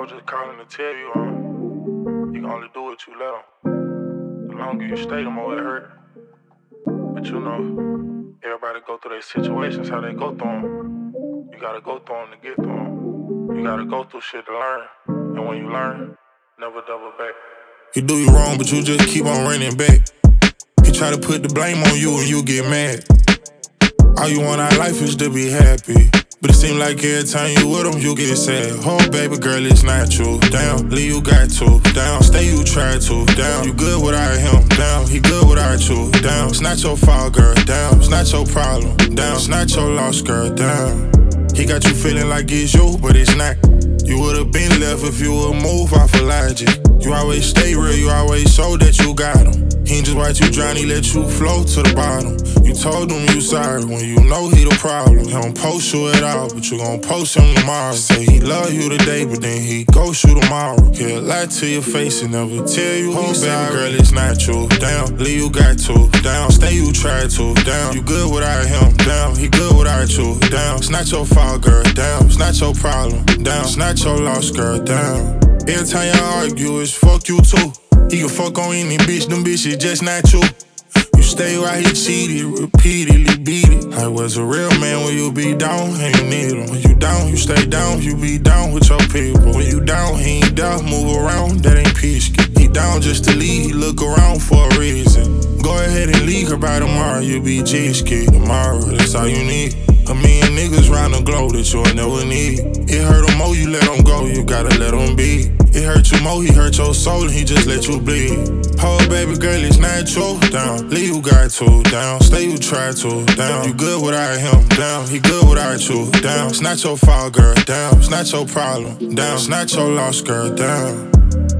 was just calling to tell you, you can only do what you let 'em. The longer you stay, the more it hurt. But you know, everybody go through their situations, how they go through them. You gotta go through them to get through them. You gotta go through shit to learn. And when you learn, never double back. You do you wrong, but you just keep on running back. He try to put the blame on you and you get mad. All you want out of life is to be happy. But it seem like every time you with him, you get sad. Oh, baby girl, it's not true. Down, leave you got to. Down, stay you try to. Down, you good without him. Down, he good without you. Down, it's not your fault, girl. Down, it's not your problem. Down, it's not your loss, girl. Down, he got you feeling like it's you, but it's not. You would've been left if you would move off of logic. You always stay real, you always show that you got him. He ain't just watch you drown, he let you float to the bottom. You told him you sorry when you know he the problem. He don't post you at all, but you gon' post him tomorrow. Say he love you today, but then he ghost you tomorrow. He'll lie to your face and never tell you he's sorry. Baby girl, it's not true. Down, leave you got to. Down, stay you try to. Down, you good without him. Down, he good without you. Down, it's not your fault, girl. Down, it's not your problem. Down, it's not your loss, girl. Down, every time y'all argue, it's fuck you too. He can fuck on any bitch, them bitches just not you. You stay while he cheated, repeatedly beat it. I was a real man when you be down and you need him. When you down, you stay down, you be down with your people. When you down, he ain't down, move around, that ain't peace. He down just to leave, he look around for a reason. Go ahead and leave her by tomorrow, you be G-ski. Tomorrow, that's all you need. A million niggas round the globe that you'll never need. It hurt him more, you let him go, you gotta let him be. It hurt you more, he hurt your soul and he just let you bleed. Oh, baby girl, it's not true. Down, leave you got to. Down, stay you try to. Down, you good without him. Down, he good without you. Down, it's not your fault, girl. Down, it's not your problem. Down, it's not your loss, girl. Down.